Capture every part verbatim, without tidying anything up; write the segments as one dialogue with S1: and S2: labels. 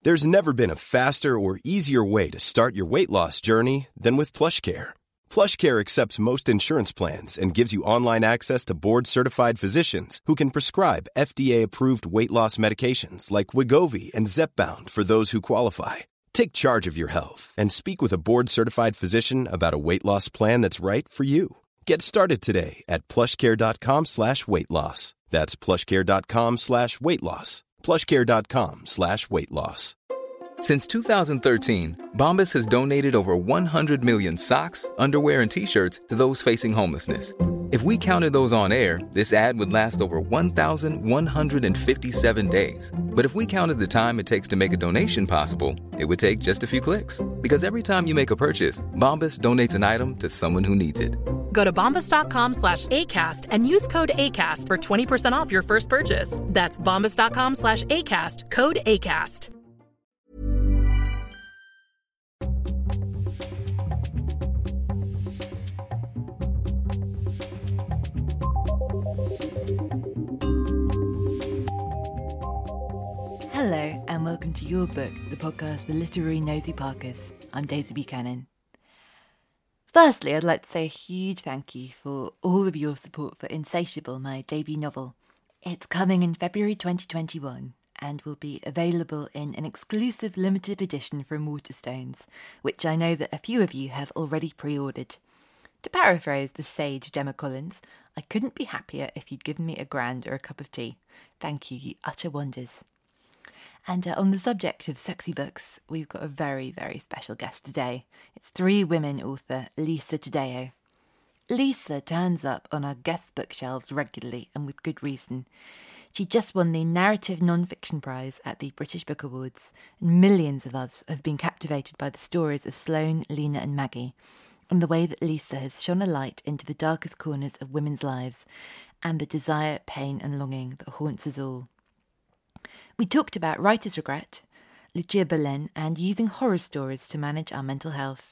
S1: There's never been a faster or easier way to start your weight loss journey than with PlushCare. PlushCare accepts most insurance plans and gives you online access to board-certified physicians who can prescribe F D A-approved weight loss medications like Wegovy and Zepbound for those who qualify. Take charge of your health and speak with a board-certified physician about a weight loss plan that's right for you. Get started today at plushcare.com slash weight loss. That's plushcare.com slash weight loss. plushcare.com slash weight loss.
S2: Since two thousand thirteen, Bombas has donated over one hundred million socks, underwear, and T-shirts to those facing homelessness. If we counted those on air, this ad would last over one thousand one hundred fifty-seven days. But if we counted the time it takes to make a donation possible, it would take just a few clicks. Because every time you make a purchase, Bombas donates an item to someone who needs it.
S3: Go to bombas.com slash ACAST and use code ACAST for twenty percent off your first purchase. That's bombas.com slash ACAST, code ACAST.
S4: Hello and welcome to Your Book, the podcast for literary nosy parkers. I'm Daisy Buchanan. Firstly, I'd like to say a huge thank you for all of your support for Insatiable, my debut novel. It's coming in February twenty twenty-one and will be available in an exclusive limited edition from Waterstones, which I know that a few of you have already pre-ordered. To paraphrase the sage Gemma Collins, I couldn't be happier if you'd given me a grand or a cup of tea. Thank you, you utter wonders. And uh, on the subject of sexy books, we've got a very, very special guest today. It's Three Women author Lisa Taddeo. Lisa turns up on our guest bookshelves regularly and with good reason. She just won the Narrative Non-Fiction Prize at the British Book Awards, and millions of us have been captivated by the stories of Sloane, Lena and Maggie, and the way that Lisa has shone a light into the darkest corners of women's lives and the desire, pain and longing that haunts us all. We talked about writer's regret, Lucia Berlin, and using horror stories to manage our mental health.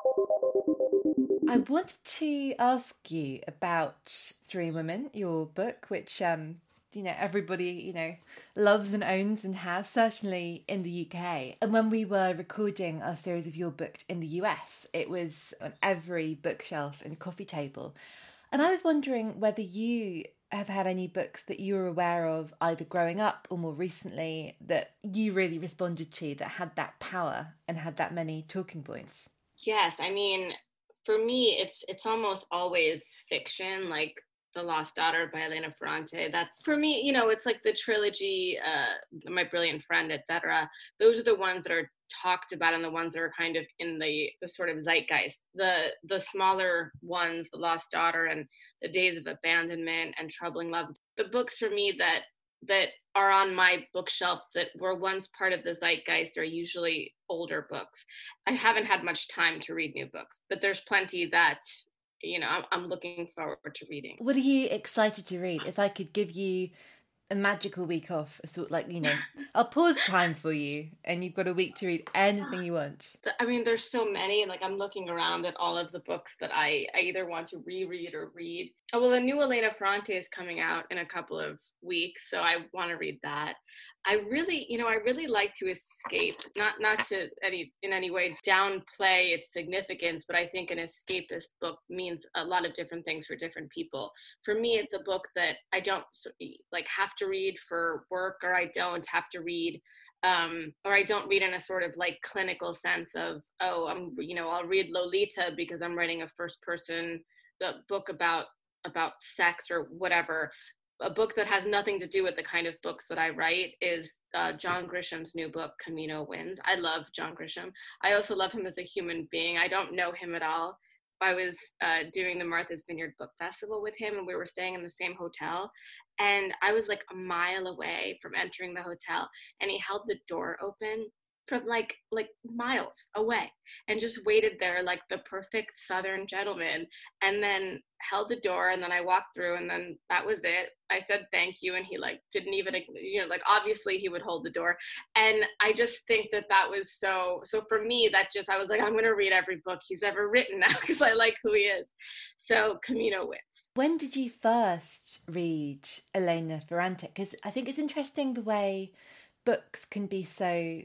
S4: I wanted to ask you about Three Women, your book, which um, you know everybody you know loves and owns and has, certainly in the U K. And when we were recording our series of Your Book in the U S, it was on every bookshelf and coffee table. And I was wondering whether you have had any books that you were aware of, either growing up or more recently, that you really responded to, that had that power and had that many talking points.
S5: Yes, I mean, for me, it's it's almost always fiction, like The Lost Daughter by Elena Ferrante. That's, for me, you know, it's like the trilogy, uh, My Brilliant Friend, et cetera. Those are the ones that are talked about and the ones that are kind of in the the sort of zeitgeist. The the smaller ones, The Lost Daughter and The Days of Abandonment and Troubling Love, the books for me that that are on my bookshelf that were once part of the zeitgeist are usually older books. I haven't had much time to read new books, but there's plenty that, you know, I'm, I'm looking forward to reading.
S4: What are you excited to read? If I could give you a magical week off, a sort of like, you know, I'll pause time for you and you've got a week to read anything you want.
S5: I mean, there's so many. Like, I'm looking around at all of the books that I, I either want to reread or read. Oh, well, the new Elena Ferrante is coming out in a couple of weeks, so I want to read that. I really, you know, I really like to escape, not not to any in any way downplay its significance, but I think an escapist book means a lot of different things for different people. For me, it's a book that I don't like have to read for work, or I don't have to read, um, or I don't read in a sort of like clinical sense of, oh, I'm, you know, I'll read Lolita because I'm writing a first person book about about sex or whatever. A book that has nothing to do with the kind of books that I write is uh, John Grisham's new book, Camino Winds. I love John Grisham. I also love him as a human being. I don't know him at all. I was uh, doing the Martha's Vineyard Book Festival with him, and we were staying in the same hotel. And I was like a mile away from entering the hotel, and he held the door open from like like miles away and just waited there like the perfect Southern gentleman, and then held the door, and then I walked through, and then that was it. I said thank you, and he like didn't even, you know, like obviously he would hold the door. And I just think that that was so so for me, that just, I was like, I'm going to read every book he's ever written now because I like who he is. So Camino Winds.
S4: When did you first read Elena Ferrante? Because I think it's interesting the way books can be so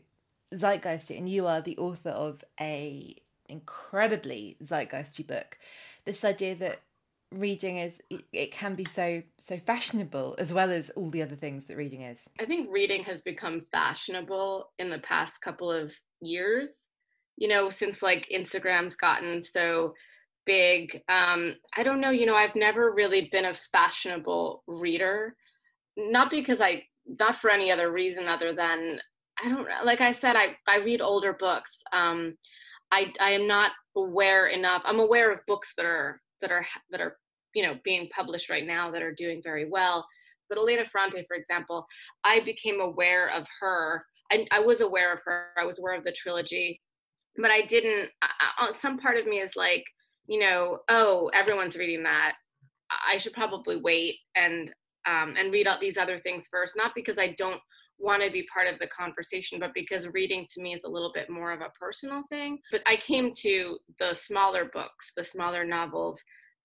S4: zeitgeisty, and you are the author of a incredibly zeitgeisty book. This idea that reading is, it, it can be so so fashionable, as well as all the other things that reading is.
S5: I think reading has become fashionable in the past couple of years, you know, since like Instagram's gotten so big. um I don't know, you know, I've never really been a fashionable reader, not because I not for any other reason other than, I don't know, like I said, I I read older books. um I I am not aware enough. I'm aware of books that are that are that are you know being published right now that are doing very well. But Elena Ferrante, for example, I became aware of her. I, I was aware of her. I was aware of the trilogy, but I didn't. I, some part of me is like, you know, oh, everyone's reading that. I should probably wait and um, and read out these other things first. Not because I don't want to be part of the conversation, but because reading to me is a little bit more of a personal thing. But I came to the smaller books, the smaller novels,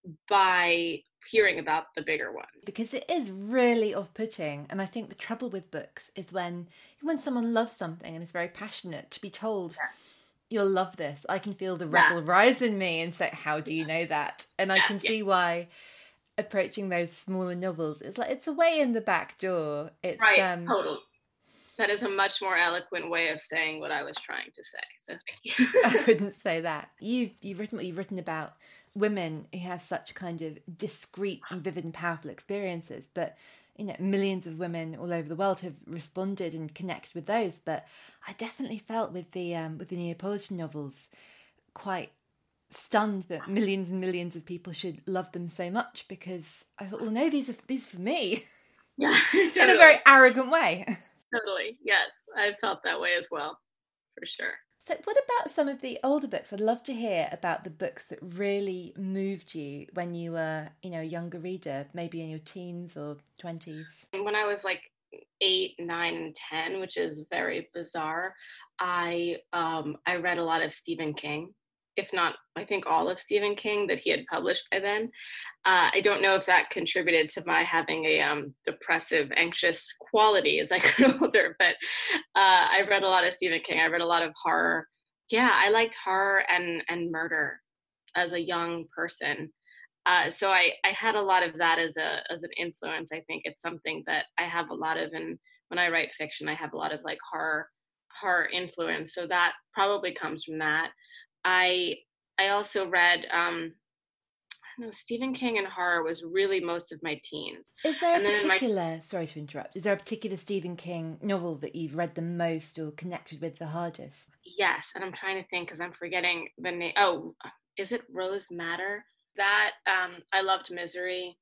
S5: by hearing about the bigger one.
S4: Because it is really off-putting, and I think the trouble with books is when when someone loves something and is very passionate, to be told, yeah, you'll love this. I can feel the rebel yeah. rise in me and say, how do you know that? And I yeah, can yeah. see why approaching those smaller novels is like, it's a way in the back door. It's
S5: right,
S4: um,
S5: totally. That is a much more eloquent way of saying what I was trying to say. So thank you.
S4: I wouldn't say that. You've you've written what you've written about women who have such kind of discreet and vivid and powerful experiences, but you know, millions of women all over the world have responded and connected with those. But I definitely felt with the um, with the Neapolitan novels, quite stunned that millions and millions of people should love them so much, because I thought, well, no, these are these are for me.
S5: Yeah, totally.
S4: In a very arrogant way.
S5: Totally. Yes, I felt that way as well, for sure.
S4: So what about some of the older books? I'd love to hear about the books that really moved you when you were, you know, a younger reader, maybe in your teens or twenties.
S5: When I was like eight, nine, and ten, which is very bizarre, I um, I read a lot of Stephen King, if not, I think all of Stephen King that he had published by then. Uh, I don't know if that contributed to my having a um, depressive, anxious quality as I grew older, but uh, I read a lot of Stephen King. I read a lot of horror. Yeah, I liked horror and, and murder as a young person. Uh, so I, I had a lot of that as a as an influence. I think it's something that I have a lot of, and when I write fiction, I have a lot of like horror horror influence. So that probably comes from that. I I also read um, I don't know, Stephen King and horror was really most of my teens.
S4: Is there
S5: and
S4: a particular my, sorry to interrupt? Is there a particular Stephen King novel that you've read the most or connected with the hardest?
S5: Yes, and I'm trying to think because I'm forgetting the name. Oh, is it Rose Madder? That um, I loved Misery.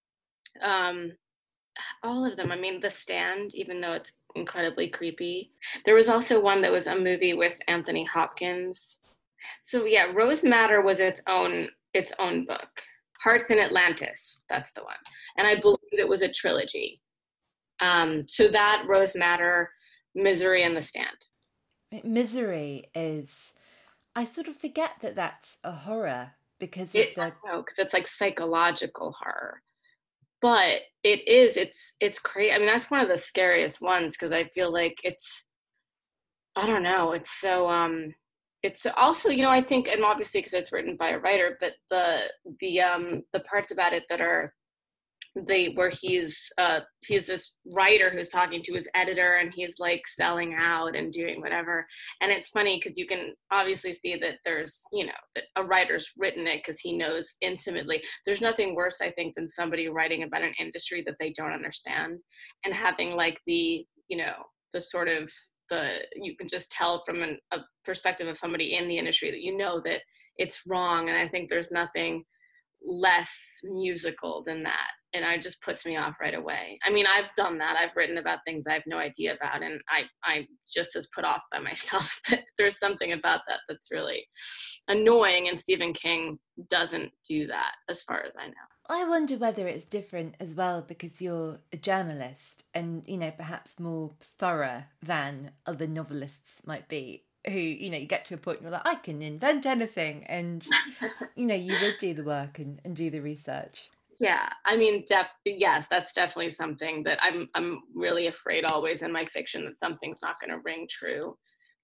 S5: Um, all of them. I mean, The Stand, even though it's incredibly creepy. There was also one that was a movie with Anthony Hopkins. So yeah, Rose Madder was its own its own book. Hearts in Atlantis, that's the one. And I believe it was a trilogy. Um, so that, Rose Madder, Misery, and The Stand.
S4: Misery is, I sort of forget that that's a horror because of
S5: it,
S4: the...
S5: No, because it's like psychological horror. But it is, it's it's crazy. I mean, that's one of the scariest ones because I feel like it's, I don't know, it's so... um. It's also, you know, I think, and obviously because it's written by a writer, but the the um the parts about it that are they where he's uh he's this writer who's talking to his editor and he's like selling out and doing whatever. And it's funny because you can obviously see that there's, you know, that a writer's written it because he knows intimately. There's nothing worse, I think, than somebody writing about an industry that they don't understand and having like the, you know, the sort of the you can just tell from an, a perspective of somebody in the industry that you know that it's wrong. And I think there's nothing less musical than that. And it just puts me off right away. I mean, I've done that. I've written about things I have no idea about, and I, I'm just as put off by myself. But there's something about that that's really annoying, and Stephen King doesn't do that, as far as I know.
S4: I wonder whether it's different as well because you're a journalist and, you know, perhaps more thorough than other novelists might be, who, you know, you get to a point where you're like, I can invent anything. And, you know, you would do the work and, and do the research.
S5: Yeah, I mean, def- yes, that's definitely something that I'm I'm really afraid always in my fiction that something's not going to ring true.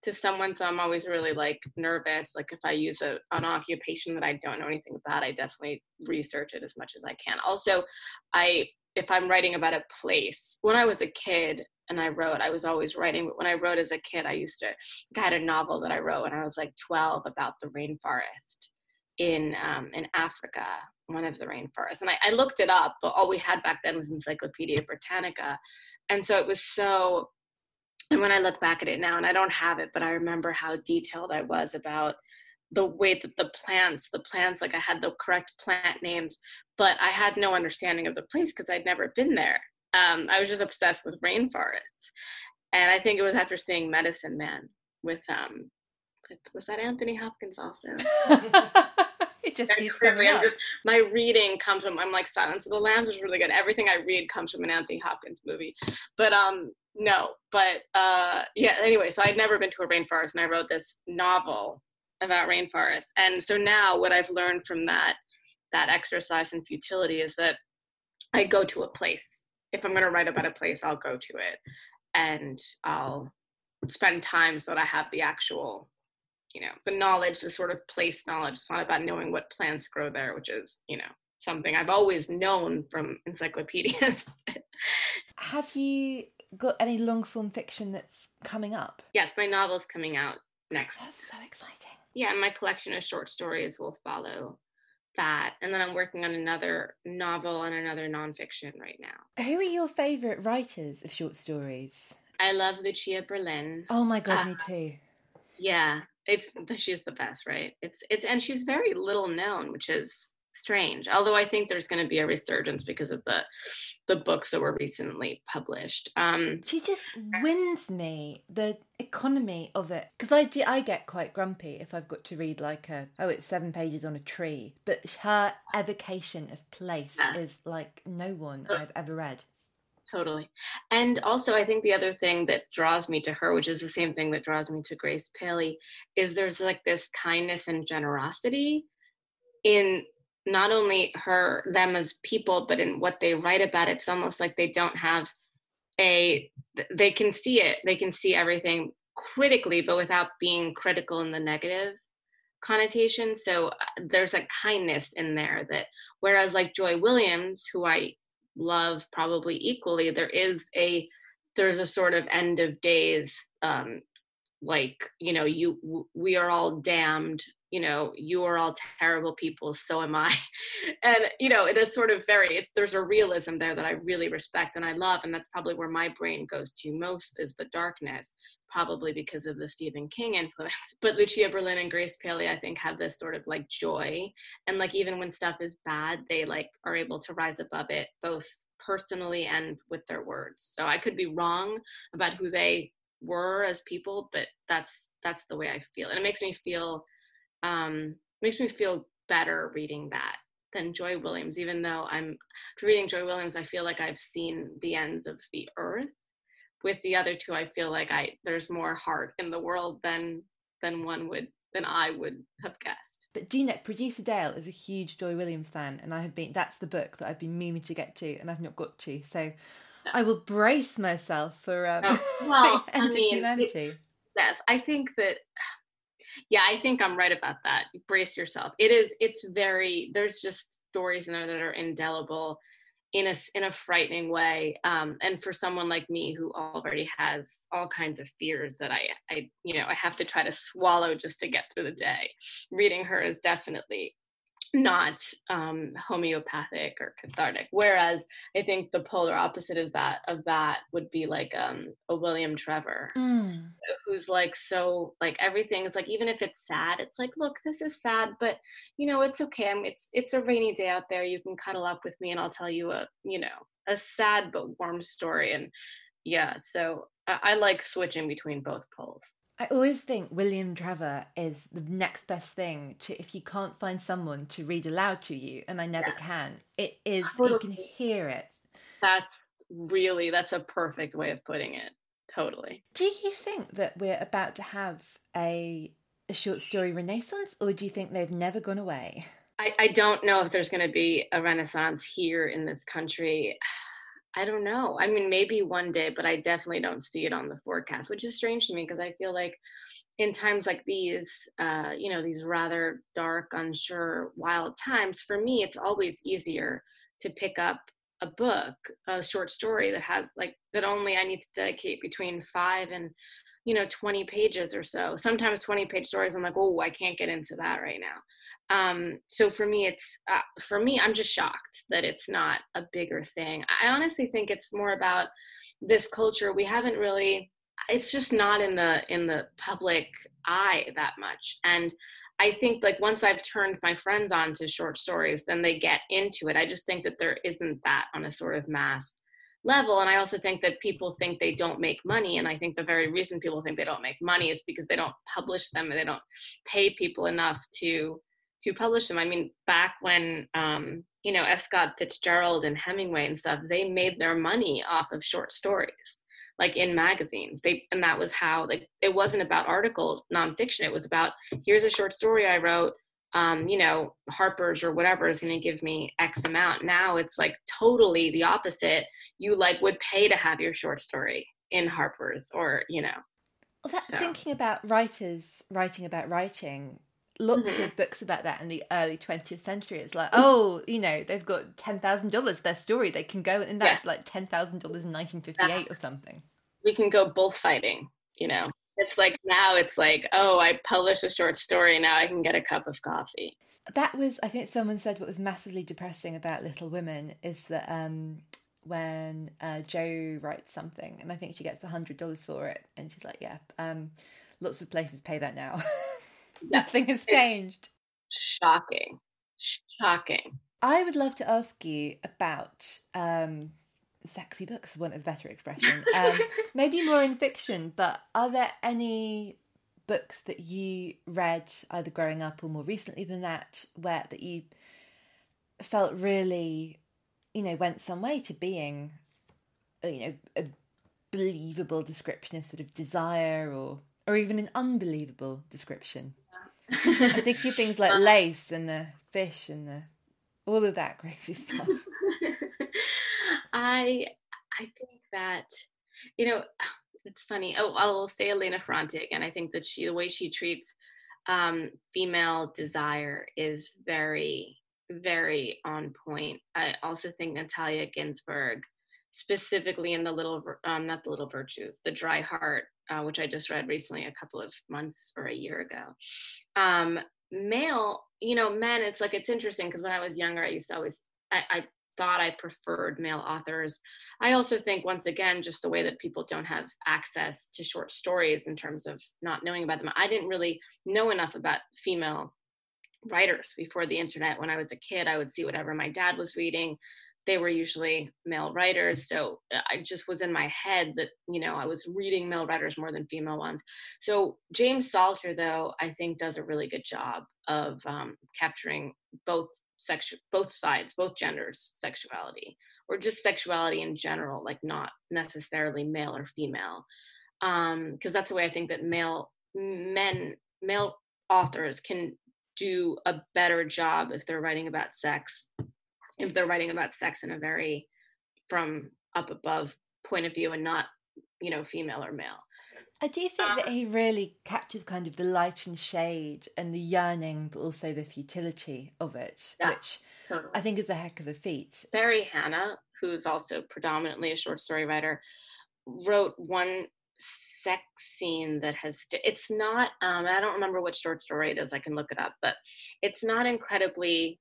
S5: to someone. So I'm always really like nervous. Like if I use a, an occupation that I don't know anything about, I definitely research it as much as I can. Also, I, if I'm writing about a place, when I was a kid and I wrote, I was always writing. But when I wrote as a kid, I used to, I had a novel that I wrote when I was like twelve about the rainforest in um, in Africa, one of the rainforests. And I, I looked it up, but all we had back then was Encyclopedia Britannica. And so it was so, and when I look back at it now, and I don't have it, but I remember how detailed I was about the way that the plants, the plants, like I had the correct plant names, but I had no understanding of the place because I'd never been there. Um, I was just obsessed with rainforests. And I think it was after seeing Medicine Man with, um, with was that Anthony Hopkins also?
S4: It just keeps
S5: Clearly,
S4: coming
S5: I'm
S4: up.
S5: just, my reading comes from, I'm like, Silence of the Lambs is really good. Everything I read comes from an Anthony Hopkins movie. But um, no, but uh, yeah, anyway, so I'd never been to a rainforest, and I wrote this novel about rainforests. And so now what I've learned from that, that exercise in futility is that I go to a place. If I'm going to write about a place, I'll go to it. And I'll spend time so that I have the actual, you know, the knowledge, the sort of place knowledge. It's not about knowing what plants grow there, which is, you know, something I've always known from encyclopedias.
S4: Have you got any long form fiction that's coming up?
S5: Yes, my novel's coming out next.
S4: That's so exciting.
S5: Yeah, and my collection of short stories will follow that. And then I'm working on another novel and another nonfiction right now.
S4: Who are your favourite writers of short stories?
S5: I love Lucia Berlin.
S4: Oh my God,
S5: uh,
S4: me too.
S5: Yeah, it's she's the best, right? It's it's and she's very little known, which is strange. Although I think there's going to be a resurgence because of the the books that were recently published. Um,
S4: she just wins me, the economy of it. Because I, do- I get quite grumpy if I've got to read like a, oh, it's seven pages on a tree. But her evocation of place
S5: yeah.
S4: is like no one I've ever read.
S5: Totally. And also, I think the other thing that draws me to her, which is the same thing that draws me to Grace Paley, is there's like this kindness and generosity in not only her, them as people, but in what they write about. It's almost like they don't have a, they can see it, they can see everything critically, but without being critical in the negative connotation. So there's a kindness in there that, whereas like Joy Williams, who I love probably equally, there is a there's a sort of end of days, um like, you know, you we are all damned, you know, you are all terrible people, so am I. And you know, it is sort of very, it's there's a realism there that I really respect and I love, and that's probably where my brain goes to most, is the darkness, probably because of the Stephen King influence. But Lucia Berlin and Grace Paley, I think, have this sort of like joy, and like even when stuff is bad, they like are able to rise above it, both personally and with their words. So I could be wrong about who they were as people, but that's that's the way I feel, and it makes me feel um makes me feel better reading that than Joy Williams. Even though I'm reading Joy Williams, I feel like I've seen the ends of the earth. With the other two, I feel like I there's more heart in the world than than one would than I would have guessed.
S4: But do you know, producer Dale is a huge Joy Williams fan, and I have been that's the book that I've been meaning to get to, and I've not got to. So I will brace myself for um,
S5: oh, well,
S4: the end
S5: I mean,
S4: of humanity.
S5: Yes, I think that. Yeah, I think I'm right about that. Brace yourself. It is. It's very. There's just stories in there that are indelible, in a in a frightening way. Um, and for someone like me who already has all kinds of fears that I, I, you know, I have to try to swallow just to get through the day, reading her is definitely not um, homeopathic or cathartic. Whereas I think the polar opposite is that of that would be like um, a William Trevor,
S4: Mm.
S5: who's like, so like everything is like, even if it's sad, it's like, look, this is sad, but you know, it's okay. I'm, it's it's a rainy day out there. You can cuddle up with me, and I'll tell you a you know a sad but warm story. And yeah, so I, I like switching between both poles.
S4: I always think William Trevor is the next best thing to, if you can't find someone to read aloud to you, and I never yeah. can. It is, totally. You can hear it.
S5: That's really, that's a perfect way of putting it. Totally.
S4: Do you think that we're about to have a, a short story renaissance, or do you think they've never gone away?
S5: I, I don't know if there's going to be a renaissance here in this country. I don't know. I mean, maybe one day, but I definitely don't see it on the forecast, which is strange to me because I feel like in times like these, uh, you know, these rather dark, unsure, wild times, for me, it's always easier to pick up a book, a short story that has like, that only I need to dedicate between five and, you know, twenty pages or so. Sometimes twenty page stories, I'm like, oh, I can't get into that right now. Um, so for me, it's, uh, for me, I'm just shocked that it's not a bigger thing. I honestly think it's more about this culture. We haven't really, it's just not in the, in the public eye that much. And I think like once I've turned my friends on to short stories, then they get into it. I just think that there isn't that on a sort of mass level. And I also think that people think they don't make money. And I think the very reason people think they don't make money is because they don't publish them and they don't pay people enough to to publish them. I mean, back when, um, you know, F. Scott Fitzgerald and Hemingway and stuff, they made their money off of short stories, like in magazines. They, and that was how, like, it wasn't about articles, nonfiction. It was about, here's a short story I wrote, um, you know, Harper's or whatever is going to give me X amount. Now it's like totally the opposite. You like would pay to have your short story in Harper's or, you know.
S4: Well, that's
S5: so.
S4: Thinking about writers writing about writing. Lots
S5: Mm-hmm.
S4: of books about that in the early twentieth century. It's like, oh, you know, they've got ten thousand dollars their story. They can go, and that's
S5: yeah.
S4: like ten thousand dollars in nineteen fifty-eight or something.
S5: We can go bullfighting, you know. It's like now it's like, oh, I published a short story. Now I can get a cup of coffee.
S4: That was, I think someone said what was massively depressing about Little Women is that um, when uh, Jo writes something, and I think she gets one hundred dollars for it, and she's like, yeah, um, lots of places pay that now.
S5: Yeah.
S4: Nothing has changed.
S5: Shocking. Shocking.
S4: I would love to ask you about um, sexy books, for want of a better expression. Um, maybe more in fiction, but are there any books that you read either growing up or more recently than that, where that you felt really, you know, went some way to being, you know, a believable description of sort of desire or or even an unbelievable description? I think of things like Lace and the fish and the all of that crazy stuff.
S5: I I think that, you know, it's funny. Oh, I'll say Elena Ferrante again. I think that she, the way she treats um, female desire is very, very on point. I also think Natalia Ginsburg, specifically in the little, um, not the Little Virtues, the Dry Heart, uh, which I just read recently, a couple of months or a year ago. Um, male, you know, men, it's like, it's interesting because when I was younger, I used to always, I, I thought I preferred male authors. I also think, once again, just the way that people don't have access to short stories in terms of not knowing about them. I didn't really know enough about female writers before the internet. When I was a kid, I would see whatever my dad was reading. They were usually male writers. So I just was in my head that, you know, I was reading male writers more than female ones. So James Salter, though, I think does a really good job of um, capturing both sexu- both sides, both genders' sexuality, or just sexuality in general, like not necessarily male or female. Um, because that's the way I think that male men, male authors can do a better job if they're writing about sex. If they're writing about sex in a very from up above point of view and not, you know, female or male.
S4: I do think um, that he really captures kind of the light and shade and the yearning, but also the futility of it,
S5: yeah,
S4: which
S5: totally.
S4: I think is a heck of a feat.
S5: Barry Hannah, who's also predominantly a short story writer, wrote one sex scene that has, st- it's not, um, I don't remember which short story it is, I can look it up, but it's not incredibly,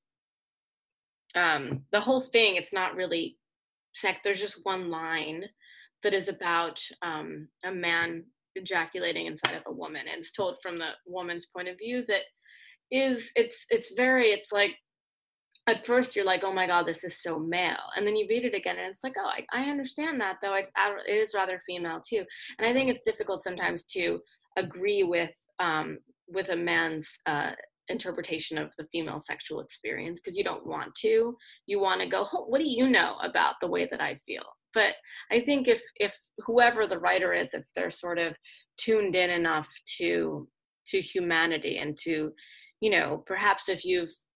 S5: Um, the whole thing, it's not really sex. There's just one line that is about um, a man ejaculating inside of a woman, and it's told from the woman's point of view. That is, it's it's very, it's like, at first you're like, oh my God, this is so male, and then you read it again, and it's like, oh, I, I understand that, though it, it is rather female too. And I think it's difficult sometimes to agree with um, with a man's uh, interpretation of the female sexual experience, because you don't want to. You want to go, oh, what do you know about the way that I feel? But I think if if whoever the writer is, if they're sort of tuned in enough to to humanity and to, you know, perhaps if you've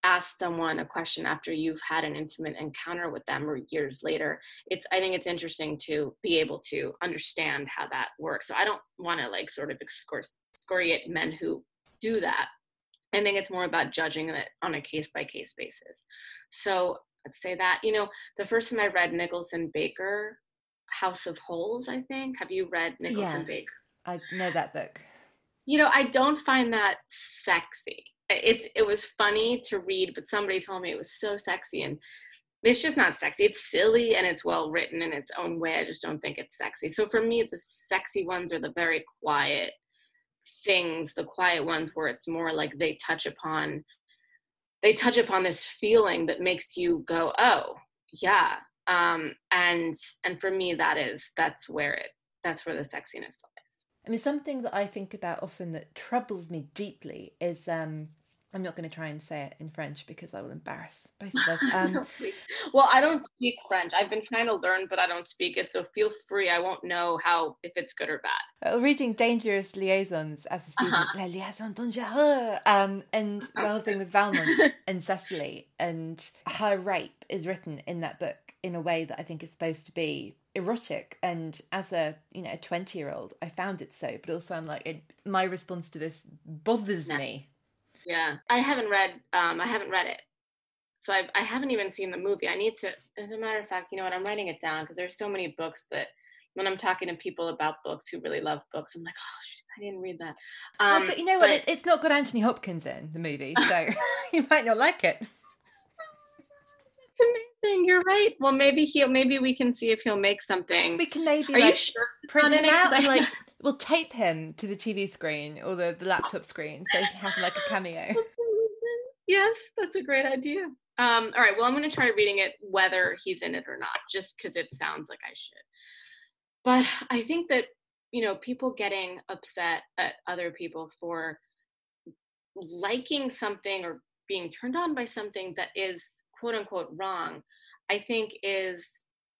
S5: ask someone a question after you've had an intimate encounter with them or years later, it's, I think it's interesting to be able to understand how that works. So I don't want to like sort of excoriate men who do that. I think it's more about judging it on a case by case basis. So let's say that, you know, the first time I read Nicholson Baker, House of Holes, I think. Have you read Nicholson
S4: Yeah,
S5: Baker?
S4: I know that book.
S5: You know, I don't find that sexy. It's it was funny to read, but somebody told me it was so sexy, and it's just not sexy. It's silly and it's well written in its own way. I just don't think it's sexy. So for me, the sexy ones are the very quiet things, the quiet ones where it's more like they touch upon they touch upon this feeling that makes you go, oh, yeah. Um, and and for me, that is that's where it that's where the sexiness lies.
S4: I mean, something that I think about often that troubles me deeply is, um, I'm not going to try and say it in French because I will embarrass both of us. Um,
S5: well, I don't speak French. I've been trying to learn, but I don't speak it. So feel free. I won't know how, if it's good or bad.
S4: Uh, reading Dangerous Liaisons as a student, uh-huh. La Liaison Dangereuse, um, and the whole thing with Valmont and Cecily, and her rape is written in that book in a way that I think is supposed to be erotic, and as a you know a twenty year old I found it so, but also I'm like, it, my response to this bothers
S5: yeah.
S4: me.
S5: Yeah, I haven't read um I haven't read it, so I I haven't even seen the movie. I need to, as a matter of fact, you know what, I'm writing it down because there's so many books that when I'm talking to people about books who really love books, I'm like, oh shit, I didn't read that. Um,
S4: oh, but you know
S5: but...
S4: what, it, it's not got Anthony Hopkins in the movie, so you might not like it.
S5: Amazing, you're right. Well, maybe he'll maybe we can see if he'll make something.
S4: We can maybe
S5: Are
S4: like
S5: you sure
S4: print him out and
S5: I...
S4: like we'll tape him to the T V screen or the, the laptop screen so he has like a cameo.
S5: Yes, that's a great idea. Um, all right, well, I'm going to try reading it whether he's in it or not, just because it sounds like I should. But I think that, you know, people getting upset at other people for liking something or being turned on by something that is quote unquote wrong, I think is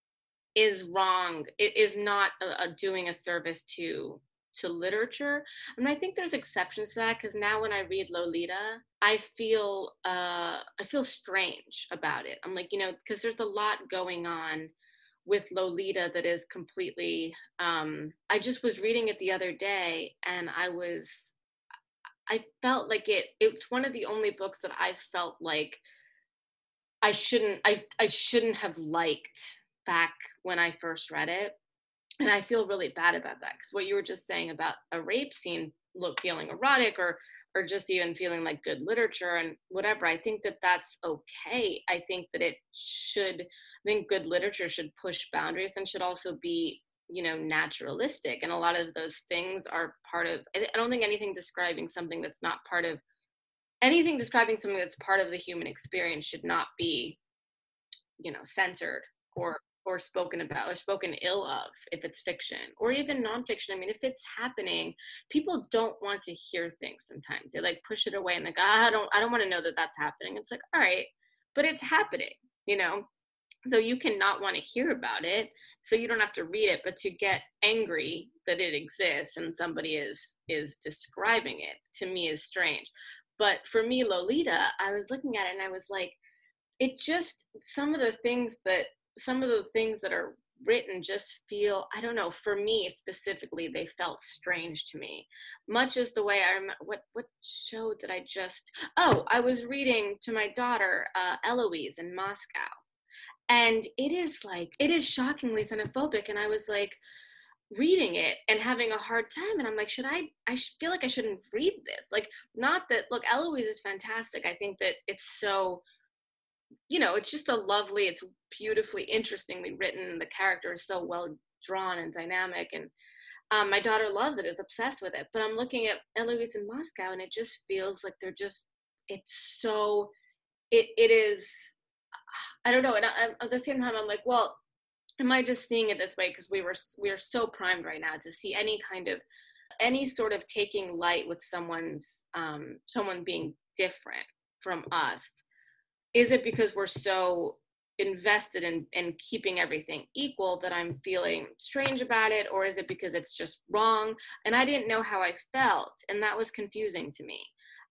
S5: is wrong. It is not a, a doing a service to to literature. I mean, I think there's exceptions to that, because now when I read Lolita, I feel uh, I feel strange about it. I'm like, you know, because there's a lot going on with Lolita that is completely. Um, I just was reading it the other day, and I was, I felt like it. It's one of the only books that I felt like I shouldn't. I I shouldn't have liked back when I first read it. And I feel really bad about that, because what you were just saying about a rape scene look feeling erotic or or just even feeling like good literature and whatever, I think that that's okay. I think that it should, I think good literature should push boundaries and should also be, you know, naturalistic. And a lot of those things are part of, I don't think anything describing something that's not part of, anything describing something that's part of the human experience should not be, you know, censored or or spoken about or spoken ill of if it's fiction or even nonfiction. I mean, if it's happening, people don't want to hear things sometimes. They like push it away and like, ah, I don't, I don't want to know that that's happening. It's like, all right, but it's happening, you know? So you cannot want to hear about it. So you don't have to read it, but to get angry that it exists and somebody is, is describing it, to me is strange. But for me, Lolita, I was looking at it and I was like, it just, some of the things that, some of the things that are written just feel, I don't know, for me specifically, they felt strange to me. Much as the way I remember, what, what show did I just, oh, I was reading to my daughter, uh, Eloise in Moscow. And it is like, it is shockingly xenophobic. And I was like reading it and having a hard time. And I'm like, should I, I feel like I shouldn't read this. Like, not that, look, Eloise is fantastic. I think that it's so, you know, it's just a lovely, it's beautifully, interestingly written. The character is so well drawn and dynamic. And um, my daughter loves it, is obsessed with it. But I'm looking at Eloise in Moscow and it just feels like they're just, it's so, it it is, I don't know. And I, at the same time, I'm like, well, am I just seeing it this way? Because we were, we are so primed right now to see any kind of, any sort of taking light with someone's, um, someone being different from us. Is it because we're so invested in, in keeping everything equal that I'm feeling strange about it? Or is it because it's just wrong? And I didn't know how I felt. And that was confusing to me.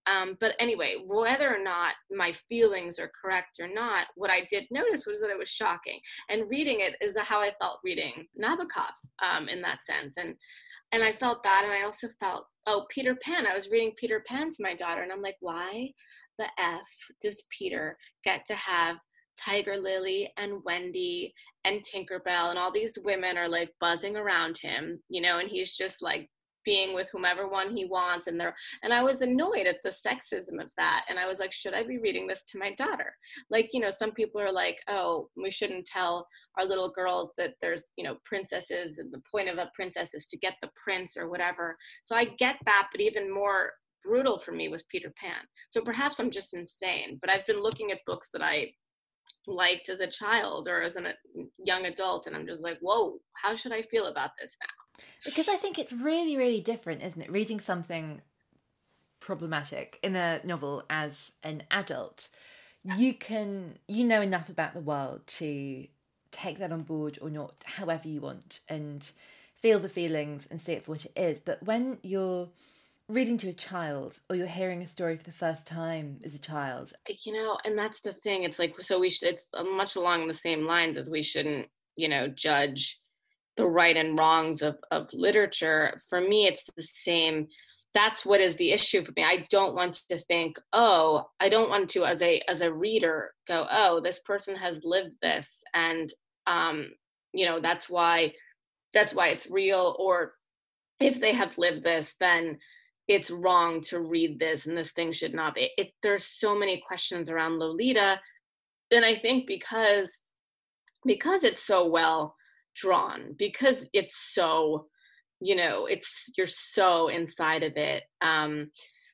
S5: Um, but anyway, whether or not my feelings are correct or not, what I did notice was that it was shocking. And reading it is how I felt reading Nabokov um, in that sense. And and I felt that, and I also felt, oh, Peter Pan. I was reading Peter Pan to my daughter, and I'm like, why the F does Peter get to have Tiger Lily and Wendy and Tinkerbell and all these women are like buzzing around him, you know, and he's just like being with whomever one he wants, and they're and I was annoyed at the sexism of that, and I was like, should I be reading this to my daughter? Like, you know, some people are like, oh, we shouldn't tell our little girls that there's, you know, princesses, and the point of a princess is to get the prince or whatever. So I get that, but even more brutal for me was Peter Pan. So perhaps I'm just insane, but I've been looking at books that I liked as a child or as a young adult, and I'm just like, whoa, how should I feel about this now?
S4: Because I think it's really, really different, isn't it? Reading something problematic in a novel as an adult, you can, you know enough about the world to take that on board or not, however you want, and feel the feelings and see it for what it is. But when you're reading to a child, or you're hearing a story for the first time as a child,
S5: you know, and that's the thing. It's like, so we should, it's much along the same lines as we shouldn't, you know, judge the right and wrongs of, of literature. For me, it's the same. That's what is the issue for me. I don't want to think, oh, I don't want to, as a as a reader, go, oh, this person has lived this, and um, you know, that's why that's why it's real. Or if they have lived this, then it's wrong to read this, and this thing should not be. It, there's so many questions around Lolita, and I think because because it's so well drawn, because it's so, you know, it's, you're so inside of it. Um,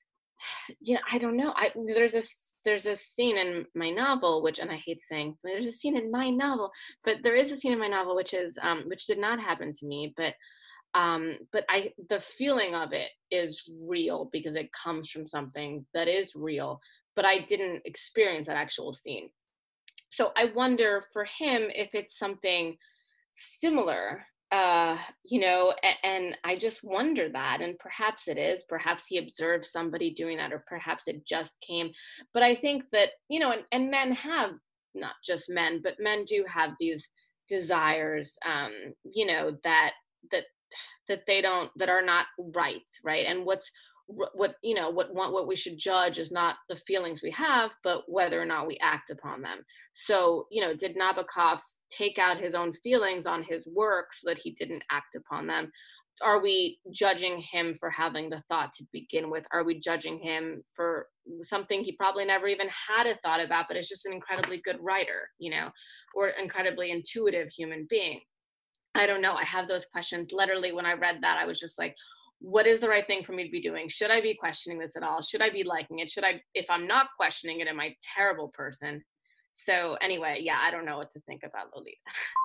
S5: yeah, I don't know. I there's this there's a scene in my novel, which, and I hate saying there's a scene in my novel, but there is a scene in my novel which is um, which did not happen to me, but um, but I the feeling of it is real because it comes from something that is real, but I didn't experience that actual scene. So I wonder for him if it's something similar, uh, you know, and, and I just wonder that, and perhaps it is, perhaps he observed somebody doing that, or perhaps it just came. But I think that, you know, and, and men have, not just men, but men do have these desires, um, you know, that, that, that they don't, that are not right. Right. And what's, what, you know, what, what, what we should judge is not the feelings we have, but whether or not we act upon them. So, you know, did Nabokov take out his own feelings on his work so that he didn't act upon them? Are we judging him for having the thought to begin with? Are we judging him for something he probably never even had a thought about, but is just an incredibly good writer, you know, or incredibly intuitive human being? I don't know. I have those questions. Literally, when I read that, I was just like, what is the right thing for me to be doing? Should I be questioning this at all? Should I be liking it? Should I, if I'm not questioning it, am I a terrible person? So anyway, yeah, I don't know what to think about Lolita.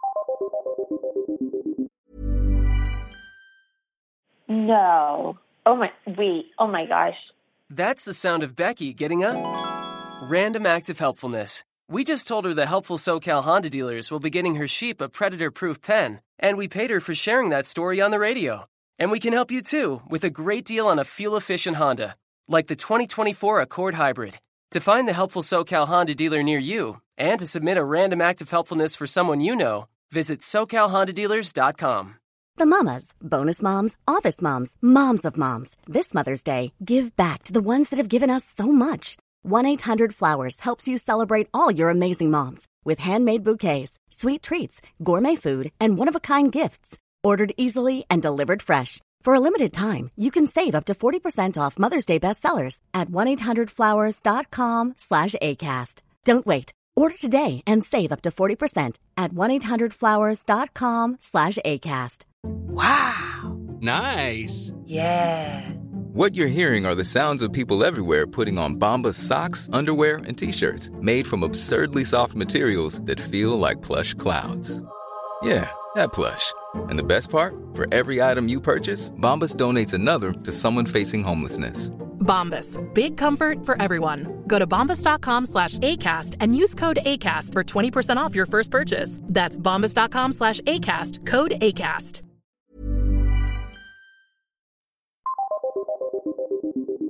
S6: No. Oh my, wait, oh my gosh.
S7: That's the sound of Becky getting a random act of helpfulness. We just told her the helpful SoCal Honda dealers will be getting her Sheep a predator-proof pen, and we paid her for sharing that story on the radio. And we can help you too with a great deal on a fuel-efficient Honda, like the twenty twenty-four Accord Hybrid. To find the helpful SoCal Honda dealer near you and to submit a random act of helpfulness for someone you know, visit socal honda dealers dot com.
S8: The mamas, bonus moms, office moms, moms of moms. This Mother's Day, give back to the ones that have given us so much. one eight hundred flowers helps you celebrate all your amazing moms with handmade bouquets, sweet treats, gourmet food, and one-of-a-kind gifts. Ordered easily and delivered fresh. For a limited time, you can save up to forty percent off Mother's Day bestsellers at one eight hundred flowers dot com slash ACAST. Don't wait. Order today and save up to forty percent at one eight hundred flowers dot com slash ACAST.
S9: Wow. Nice.
S2: Yeah. What you're hearing are the sounds of people everywhere putting on Bombas socks, underwear, and T-shirts made from absurdly soft materials that feel like plush clouds. Yeah, that plush. And the best part? For every item you purchase, Bombas donates another to someone facing homelessness.
S3: Bombas. Big comfort for everyone. Go to bombas dot com slash ACAST and use code ACAST for twenty percent off your first purchase. That's bombas dot com slash ACAST. Code ACAST.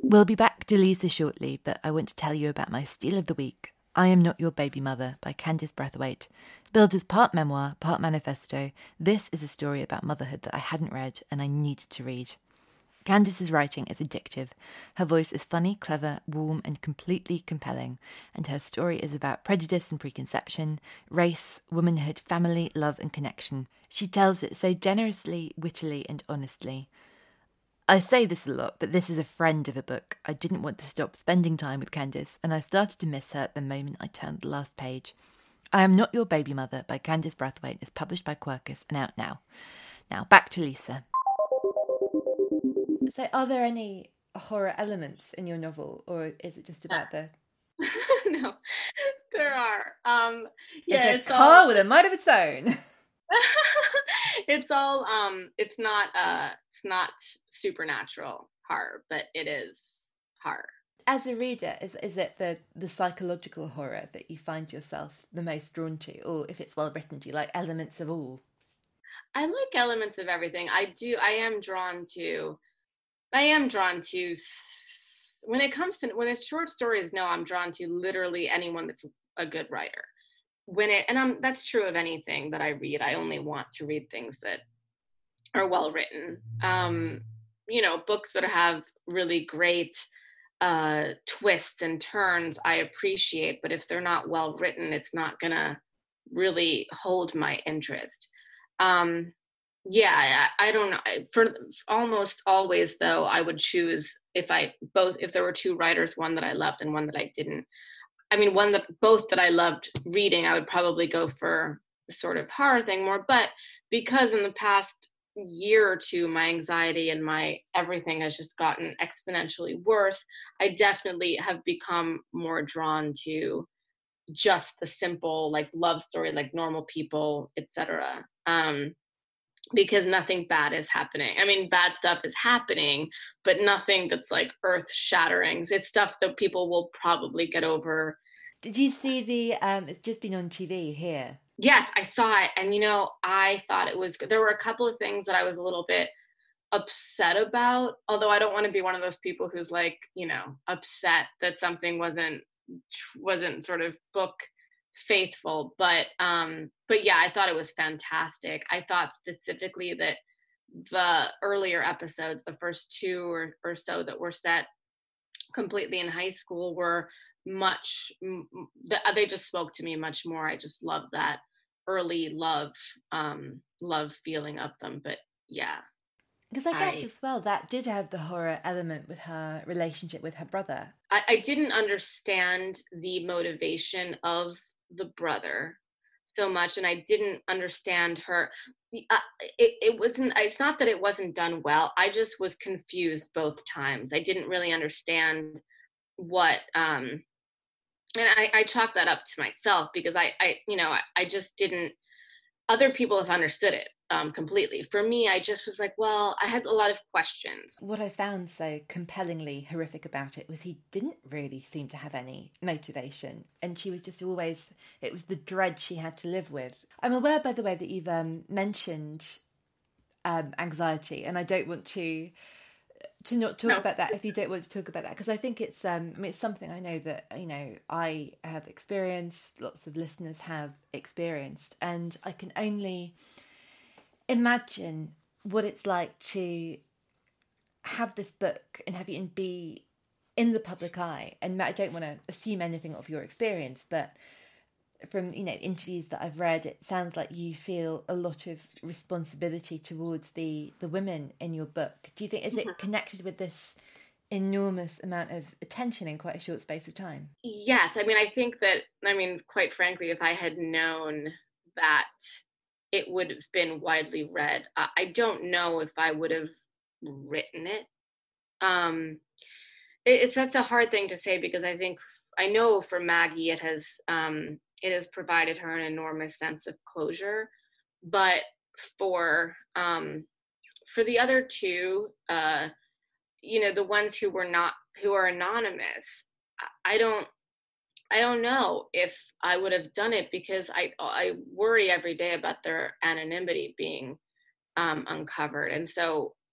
S4: We'll be back to Lisa shortly, but I want to tell you about my Steal of the Week, I Am Not Your Baby Mother by Candice Brathwaite. Billed as part memoir, part manifesto, this is a story about motherhood that I hadn't read and I needed to read. Candice's writing is addictive. Her voice is funny, clever, warm and completely compelling, and her story is about prejudice and preconception, race, womanhood, family, love and connection. She tells it so generously, wittily and honestly. I say this a lot, but this is a friend of a book. I didn't want to stop spending time with Candice, and I started to miss her the moment I turned the last page. I Am Not Your Baby Mother by Candice Brathwaite is published by Quercus and out now. Now, back to Lisa. So, are there any horror elements in your novel, or is it just about the...
S5: No, there are. Um, yeah,
S4: it's a
S5: it's
S4: car
S5: all...
S4: with a mind of its own.
S5: It's all um it's not uh it's not supernatural horror, but it is horror.
S4: As a reader, is is it the the psychological horror that you find yourself the most drawn to, or if it's well written, do you like elements of all?
S5: I like elements of everything. I do I am drawn to I am drawn to when it comes to when it's short stories, no, I'm drawn to literally anyone that's a good writer. When it, and I'm, that's true of anything that I read. I only want to read things that are well written. Um, you know, books that have really great uh, twists and turns, I appreciate. But if they're not well written, it's not gonna really hold my interest. Um, yeah, I, I don't know. For almost always, though, I would choose if I both if there were two writers, one that I loved and one that I didn't. I mean, one that both that I loved reading, I would probably go for the sort of horror thing more. But because in the past year or two, my anxiety and my everything has just gotten exponentially worse, I definitely have become more drawn to just the simple, like, love story, like normal people, et cetera. Um, because nothing bad is happening. I mean, bad stuff is happening, but nothing that's like earth shattering. It's stuff that people will probably get over.
S4: Did you see the, um, it's just been on T V here?
S5: Yes, I saw it. And, you know, I thought it was good. There were a couple of things that I was a little bit upset about, although I don't want to be one of those people who's like, you know, upset that something wasn't, wasn't sort of book faithful, but um but yeah, I thought it was fantastic. I thought specifically that the earlier episodes, the first two or, or so that were set completely in high school, were much they just spoke to me much more. I just love that early love um love feeling of them. But yeah,
S4: because I guess I, as well that did have the horror element with her relationship with her brother.
S5: I, I didn't understand the motivation of the brother so much, and I didn't understand her. Uh, it, it wasn't, it's not that it wasn't done well. I just was confused both times. I didn't really understand what, um, and I, I chalked that up to myself because I, I you know, I, I just didn't, other people have understood it um, completely. For me, I just was like, well, I had a lot of questions.
S4: What I found so compellingly horrific about it was he didn't really seem to have any motivation. And she was just always, it was the dread she had to live with. I'm aware, by the way, that you've um, mentioned um, anxiety, and I don't want to to not talk no. about that if you don't want to talk about that, because I think it's um I mean, it's something I know that, you know, I have experienced, lots of listeners have experienced, and I can only imagine what it's like to have this book and have it be in the public eye. And I don't want to assume anything of your experience, but from, you know, interviews that I've read, it sounds like you feel a lot of responsibility towards the the women in your book. Do you think, is mm-hmm. it connected with this enormous amount of attention in quite a short space of time?
S5: Yes. I mean, I think that, I mean, quite frankly, if I had known that it would have been widely read, uh, I don't know if I would have written it. Um, it it's that's a hard thing to say, because I think, I know for Maggie, it has, um, it has provided her an enormous sense of closure, but for, um, for the other two, uh, you know, the ones who were not, who are anonymous, I don't, I don't know if I would have done it, because I, I worry every day about their anonymity being um, uncovered. And so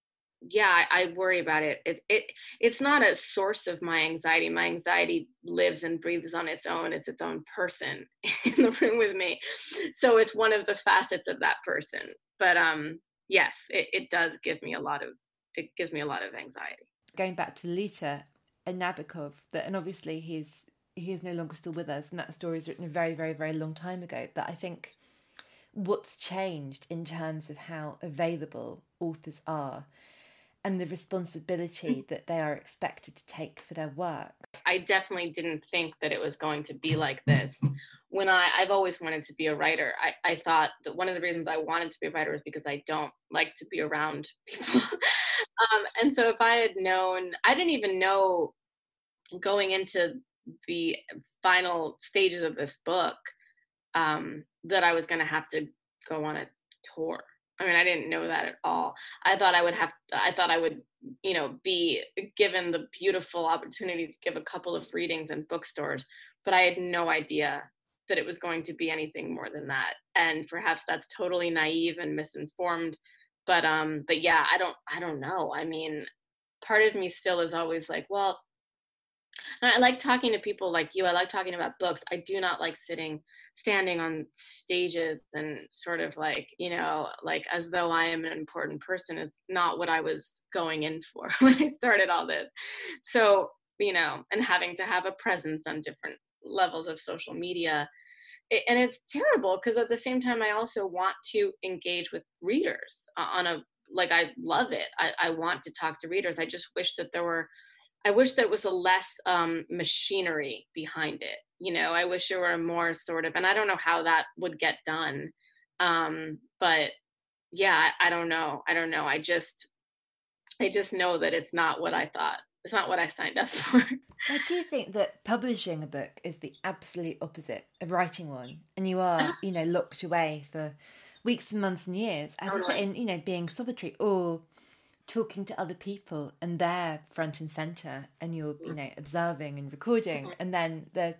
S5: yeah, I, I worry about it. It it it's not a source of my anxiety. My anxiety lives and breathes on its own. It's its own person in the room with me. So it's one of the facets of that person. But um, yes, it, it does give me a lot of it gives me a lot of anxiety.
S4: Going back to Lita and Nabokov, that and obviously he's he is no longer still with us, and that story was written a very, very, very long time ago. But I think what's changed in terms of how available authors are and the responsibility that they are expected to take for their work.
S5: I definitely didn't think that it was going to be like this. When I, I've always wanted to be a writer. I, I thought that one of the reasons I wanted to be a writer was because I don't like to be around people. um, and so if I had known, I didn't even know going into the final stages of this book um, that I was going to have to go on a tour. I mean, I didn't know that at all. I thought I would have, I thought I would, you know, be given the beautiful opportunity to give a couple of readings in bookstores, but I had no idea that it was going to be anything more than that. And perhaps that's totally naive and misinformed, but, um, but yeah, I don't, I don't know. I mean, part of me still is always like, well, I like talking to people like you. I like talking about books. I do not like sitting, standing on stages and sort of like, you know, like as though I am an important person is not what I was going in for when I started all this. So, you know, and having to have a presence on different levels of social media. It, and it's terrible because at the same time, I also want to engage with readers on a, like, I love it. I, I want to talk to readers. I just wish that there were I wish there was a less um, machinery behind it. You know, I wish there were more sort of, and I don't know how that would get done. Um, but yeah, I, I don't know. I don't know. I just, I just know that it's not what I thought. It's not what I signed up for.
S4: I do think that publishing a book is the absolute opposite of writing one. And you are, you know, locked away for weeks and months and years, as you say, in, you know, being solitary or talking to other people and they're front and center and you're, you know, observing and recording, and then the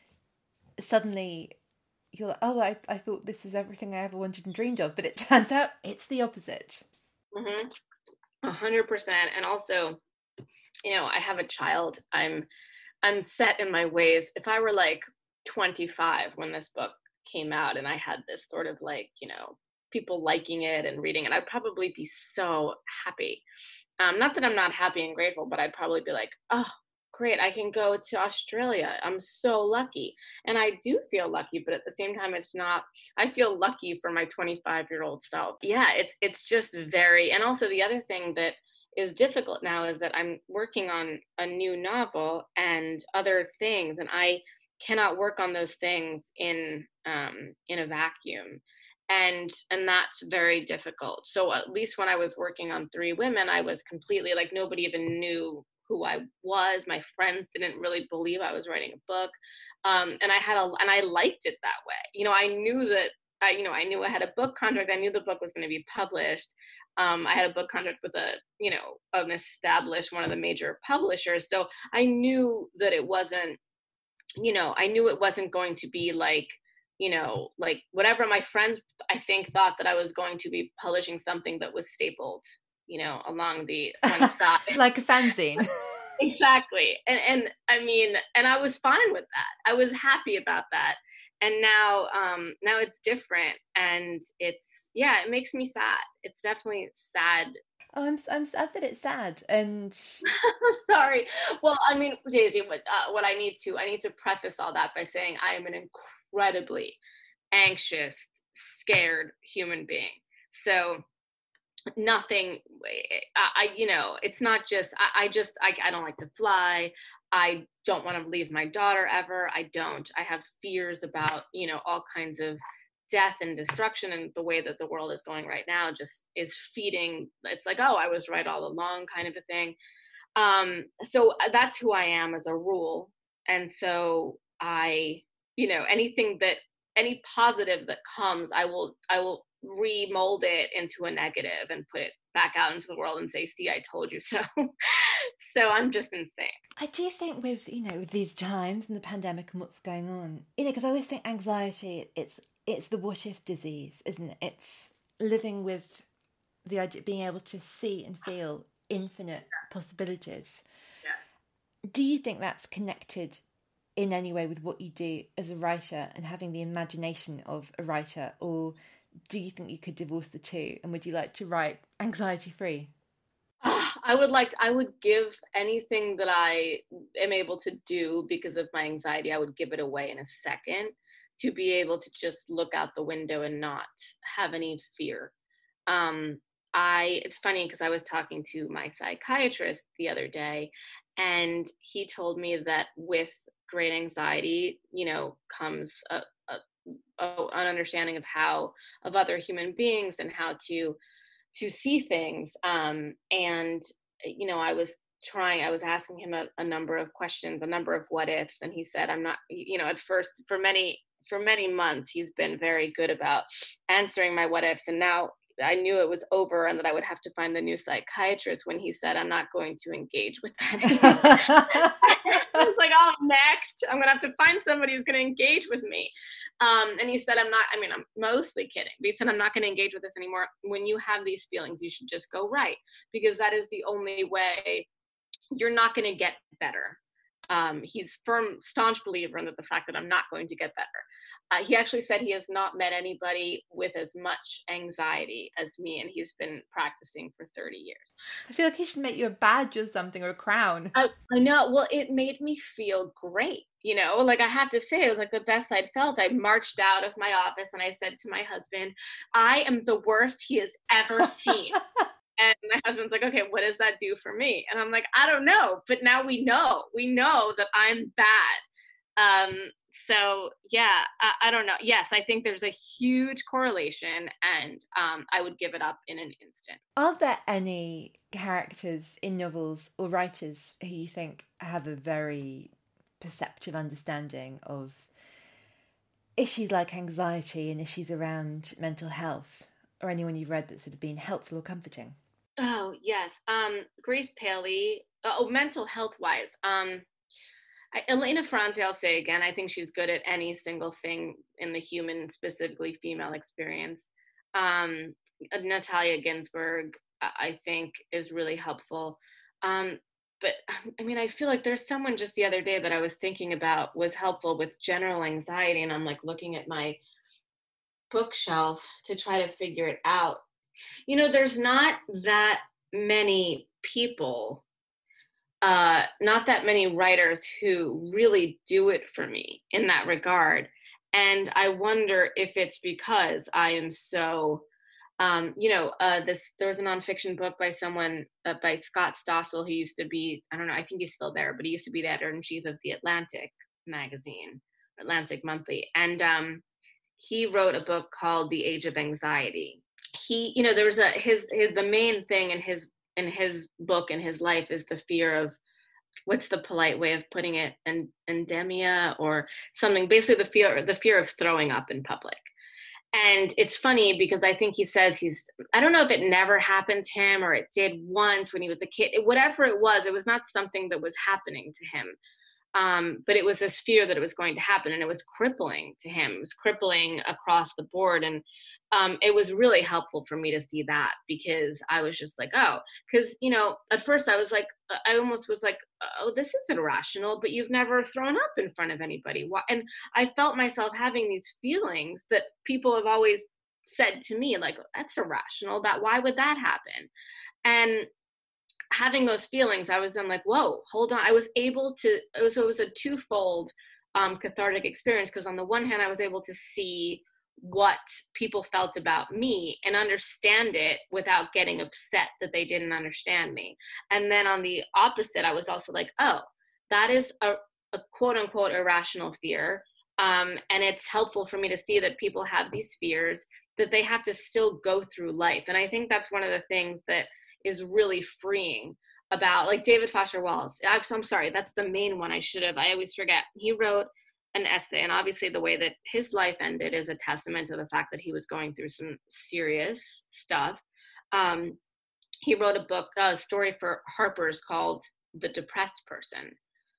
S4: suddenly you're like, oh, I, I thought this is everything I ever wanted and dreamed of, but it turns out it's the opposite.
S5: Mm-hmm. A hundred percent. And also, you know, I have a child. I'm I'm set in my ways. If I were like twenty-five when this book came out and I had this sort of like, you know, people liking it and reading it, I'd probably be so happy. Um, not that I'm not happy and grateful, but I'd probably be like, oh, great, I can go to Australia. I'm so lucky. And I do feel lucky, but at the same time, it's not, I feel lucky for my twenty-five-year-old self. Yeah, it's it's just very, and also the other thing that is difficult now is that I'm working on a new novel and other things, and I cannot work on those things in um, in a vacuum. And and that's very difficult. So at least when I was working on Three Women, I was completely like, nobody even knew who I was. My friends didn't really believe I was writing a book. Um, and I had a, and I liked it that way. You know, I knew that, I, you know, I knew I had a book contract. I knew the book was going to be published. Um, I had a book contract with a, you know, an established, one of the major publishers. So I knew that it wasn't, you know, I knew it wasn't going to be like, you know, like whatever my friends, I think, thought that I was going to be publishing something that was stapled, you know, along the one side.
S4: Like a fanzine.
S5: Exactly. And, and I mean, and I was fine with that. I was happy about that. And now, um, now it's different. And it's, yeah, it makes me sad. It's definitely sad.
S4: Oh, I'm I'm sad that it's sad, and
S5: sorry. Well, I mean, Daisy, what uh, what I need to I need to preface all that by saying I am an incredibly anxious, scared human being. So nothing. I, I you know, it's not just I, I just I, I don't like to fly. I don't want to leave my daughter ever. I don't. I have fears about, you know, all kinds of death and destruction, and the way that the world is going right now just is feeding. It's like, oh, I was right all along kind of a thing. Um, so that's who I am as a rule. And so I, you know, anything that, any positive that comes, I will, I will remold it into a negative and put it back out into the world and say, see, I told you so. So I'm just insane.
S4: I do think with, you know, with these times and the pandemic and what's going on, you know, because I always think anxiety, it's, it's the what if disease, isn't it? It's living with the idea of being able to see and feel infinite possibilities. Yeah. Do you think that's connected in any way with what you do as a writer and having the imagination of a writer, or do you think you could divorce the two, and would you like to write anxiety-free?
S5: Uh, I would like to, I would give anything that I am able to do because of my anxiety, I would give it away in a second, to be able to just look out the window and not have any fear. Um, I, it's funny because I was talking to my psychiatrist the other day, and he told me that with great anxiety, you know, comes a, a, a, an understanding of how, of other human beings and how to, to see things. Um, and, you know, I was trying, I was asking him a, a number of questions, a number of what ifs. And he said, I'm not, you know, at first for many, for many months, he's been very good about answering my what ifs. And now I knew it was over and that I would have to find the new psychiatrist when he said, I'm not going to engage with that. I was like, oh, next, I'm going to have to find somebody who's going to engage with me. Um, and he said, I'm not, I mean, I'm mostly kidding. But he said, I'm not going to engage with this anymore. When you have these feelings, you should just go write, because that is the only way. You're not going to get better. Um, he's firm, staunch believer in that the fact that I'm not going to get better. Uh, he actually said he has not met anybody with as much anxiety as me, and he's been practicing for thirty years.
S4: I feel like he should make you a badge or something, or a crown.
S5: I, I know. Well, it made me feel great. You know, like I have to say, it was like the best I'd felt. I marched out of my office and I said to my husband, I am the worst he has ever seen. And my husband's like, okay, what does that do for me? And I'm like, I don't know. But now we know. We know that I'm bad. Um, so, yeah, I, I don't know. Yes, I think there's a huge correlation, and um, I would give it up in an instant.
S4: Are there any characters in novels or writers who you think have a very perceptive understanding of issues like anxiety and issues around mental health, or anyone you've read that's sort of been helpful or comforting?
S5: Oh, yes. Um, Grace Paley, uh, oh, mental health wise. Um, I, Elena Ferrante, I'll say again, I think she's good at any single thing in the human, specifically female experience. Um, Natalia Ginsburg, I think, is really helpful. Um, but I mean, I feel like there's someone just the other day that I was thinking about was helpful with general anxiety. And I'm like looking at my bookshelf to try to figure it out. You know, there's not that many people, uh, not that many writers who really do it for me in that regard. And I wonder if it's because I am so, um, you know, uh, this, there was a nonfiction book by someone, uh, by Scott Stossel. He used to be, I don't know, I think he's still there, but he used to be the editor-in-chief of the Atlantic magazine, Atlantic Monthly. And um, he wrote a book called The Age of Anxiety. He, you know, there was a, his, his, the main thing in his, in his book and his life is the fear of, what's the polite way of putting it, and endemia or something, basically the fear, the fear of throwing up in public. And it's funny because I think he says he's, I don't know if it never happened to him or it did once when he was a kid, whatever it was, it was not something that was happening to him. Um, but it was this fear that it was going to happen, and it was crippling to him. It was crippling across the board. And um, it was really helpful for me to see that, because I was just like, oh, because, you know, at first I was like, I almost was like, oh, this isn't irrational, but you've never thrown up in front of anybody. And I felt myself having these feelings that people have always said to me, like, that's irrational. That, why would that happen? And having those feelings, I was then like, whoa, hold on. I was able to, it was, it was a twofold um, cathartic experience, because on the one hand, I was able to see what people felt about me and understand it without getting upset that they didn't understand me. And then on the opposite, I was also like, oh, that is a, a quote unquote irrational fear. Um, and it's helpful for me to see that people have these fears, that they have to still go through life. And I think that's one of the things that is really freeing about, like, David Foster Wallace. I'm, I'm sorry, that's the main one I should have, I always forget. He wrote an essay, and obviously the way that his life ended is a testament to the fact that he was going through some serious stuff. Um, he wrote a book, a story for Harper's called The Depressed Person.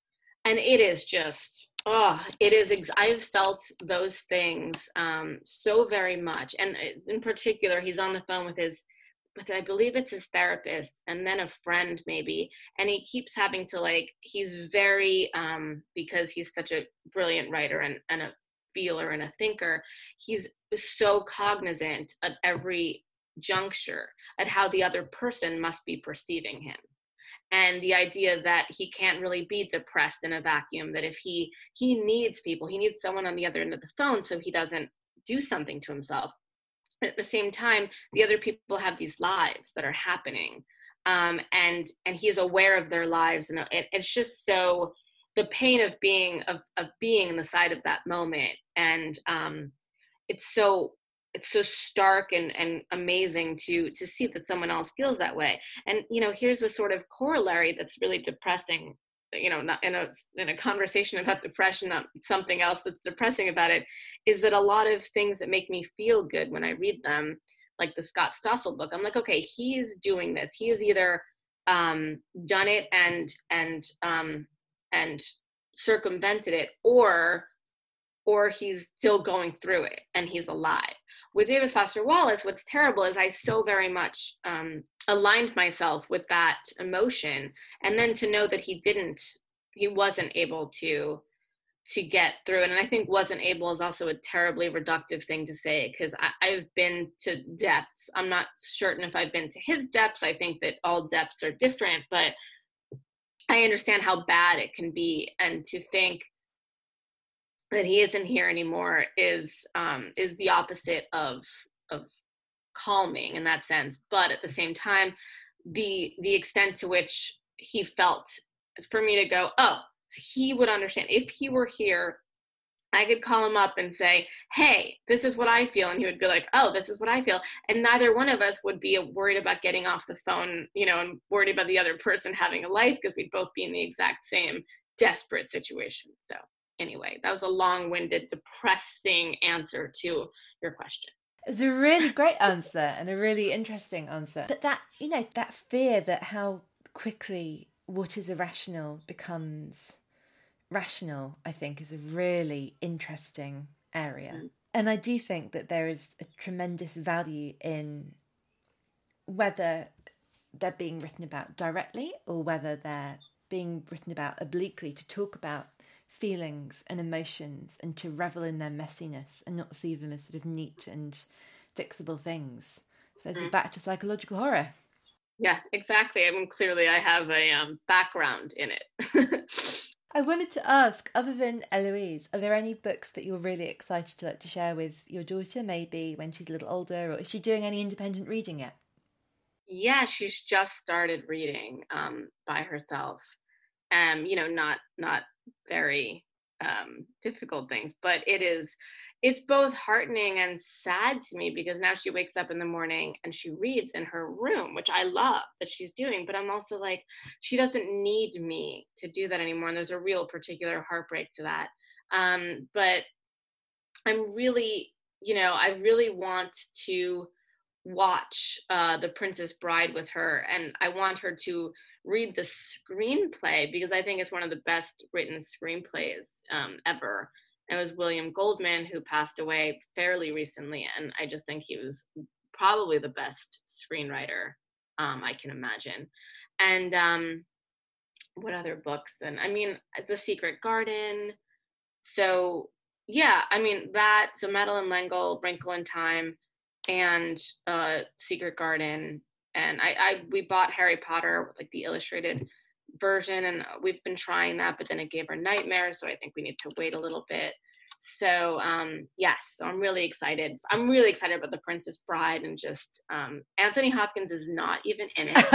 S5: And it is just, oh, it is, ex- I've felt those things um, so very much. And in particular, he's on the phone with his I believe it's his therapist and then a friend maybe. And he keeps having to like, he's very, um, because he's such a brilliant writer and, and a feeler and a thinker, he's so cognizant at every juncture at how the other person must be perceiving him. And the idea that he can't really be depressed in a vacuum, that if he, he needs people, he needs someone on the other end of the phone so he doesn't do something to himself. At the same time, the other people have these lives that are happening, um, and and he is aware of their lives, and it, it's just so the pain of being of of being in the side of that moment, and um, it's so it's so stark and and amazing to to see that someone else feels that way. And you know, here's a sort of corollary that's really depressing. You know, not in a in a conversation about depression, not something else that's depressing about it, is that a lot of things that make me feel good when I read them, like the Scott Stossel book, I'm like, okay, he is doing this. He has either um, done it and and um, and circumvented it, or or he's still going through it and he's alive. With David Foster Wallace, what's terrible is I so very much um, aligned myself with that emotion. And then to know that he didn't, he wasn't able to, to get through it. And I think wasn't able is also a terribly reductive thing to say, because I've been to depths. I'm not certain if I've been to his depths. I think that all depths are different, but I understand how bad it can be. And to think that he isn't here anymore is um, is the opposite of of calming in that sense. But at the same time, the the extent to which he felt, for me to go, oh, he would understand. If he were here, I could call him up and say, hey, this is what I feel. And he would be like, oh, this is what I feel. And neither one of us would be worried about getting off the phone, you know, and worried about the other person having a life, because we'd both be in the exact same desperate situation. So anyway, that was a long-winded, depressing answer to your question.
S4: It was a really great answer and a really interesting answer. But that, you know, that fear that how quickly what is irrational becomes rational, I think, is a really interesting area. Mm. And I do think that there is a tremendous value in whether they're being written about directly or whether they're being written about obliquely, to talk about feelings and emotions and to revel in their messiness and not see them as sort of neat and fixable things. So it's mm. back to psychological horror.
S5: Yeah, exactly. I mean, clearly I have a um, background in it.
S4: I wanted to ask, other than Eloise, are there any books that you're really excited to like to share with your daughter, maybe when she's a little older, or is she doing any independent reading yet?
S5: Yeah, she's just started reading um, by herself. Um, you know, not not very um, difficult things, but it is, it's both heartening and sad to me, because now she wakes up in the morning and she reads in her room, which I love that she's doing, but I'm also like, she doesn't need me to do that anymore. And there's a real particular heartbreak to that. Um, but I'm really, you know, I really want to watch uh, The Princess Bride with her, and I want her to read the screenplay, because I think it's one of the best written screenplays um, ever. It was William Goldman, who passed away fairly recently, and I just think he was probably the best screenwriter um, I can imagine. And um, what other books then? I mean, The Secret Garden. So yeah, I mean that, so Madeleine L'Engle, Wrinkle in Time, and uh, Secret Garden. And I, I, we bought Harry Potter, like the illustrated version, and we've been trying that, but then it gave her nightmares, so I think we need to wait a little bit. So um, yes, so I'm really excited. I'm really excited about The Princess Bride, and just um, Anthony Hopkins is not even in it. And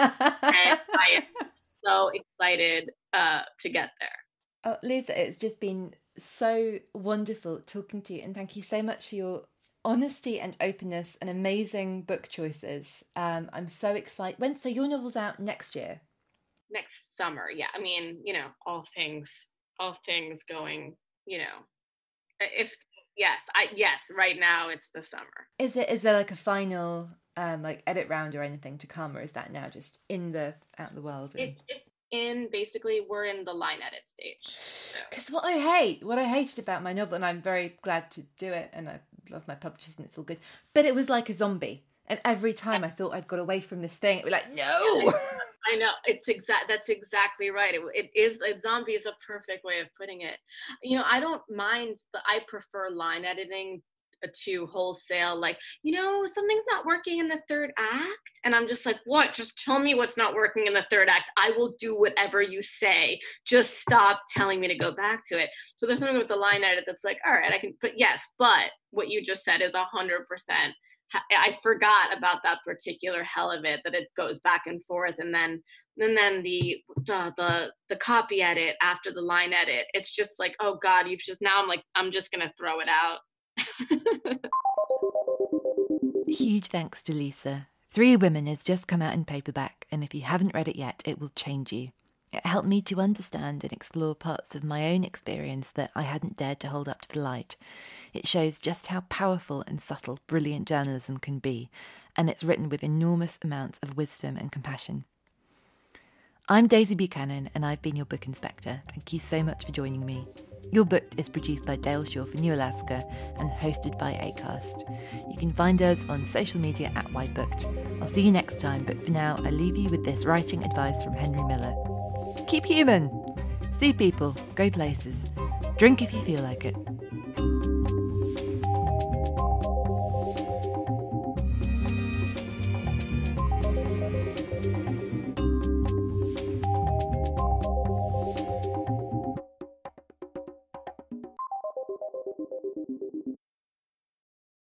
S5: I am so excited uh, to get there.
S4: Oh, Lisa, it's just been so wonderful talking to you, and thank you so much for your honesty and openness and amazing book choices. Um, I'm so excited. When, so your novel's out next year?
S5: Next summer, yeah. I mean, you know, all things, all things going, you know, if, yes, I, yes, right now it's the summer.
S4: Is it, is there like a final, um, like edit round or anything to come, or is that now just in the, out in the world? And...
S5: It, it's in, basically, we're in the line edit stage.
S4: Because so. what I hate, what I hated about my novel, and I'm very glad to do it, and I love my publishers and it's all good, but it was like a zombie. And every time I thought I'd got away from this thing, it'd be like, no.
S5: I know, it's exact. That's exactly right. It, it is a zombie is a perfect way of putting it. You know, I don't mind. The, I prefer line editing to wholesale. Like, you know, something's not working in the third act, and I'm just like, what? Just tell me what's not working in the third act. I will do whatever you say. Just stop telling me to go back to it. So there's something with the line edit that's like, all right, I can. But yes, but what you just said is a hundred percent. I forgot about that particular hell of it, that it goes back and forth, and then and then the the the, the copy edit after the line edit. It's just like, oh God, you've just now I'm like I'm just gonna throw it out.
S4: Huge thanks to Lisa. Three Women has just come out in paperback, and if you haven't read it yet, it will change you. It helped me to understand and explore parts of my own experience that I hadn't dared to hold up to the light. It shows just how powerful and subtle brilliant journalism can be, and it's written with enormous amounts of wisdom and compassion. I'm Daisy Buchanan, and I've been your book inspector. Thank you so much for joining me. Your Book is produced by Dale Shaw for New Alaska and hosted by Acast. You can find us on social media at WhyBooked. I'll see you next time, but for now, I leave you with this writing advice from Henry Miller. Keep human. See people, go places. Drink if you feel like it.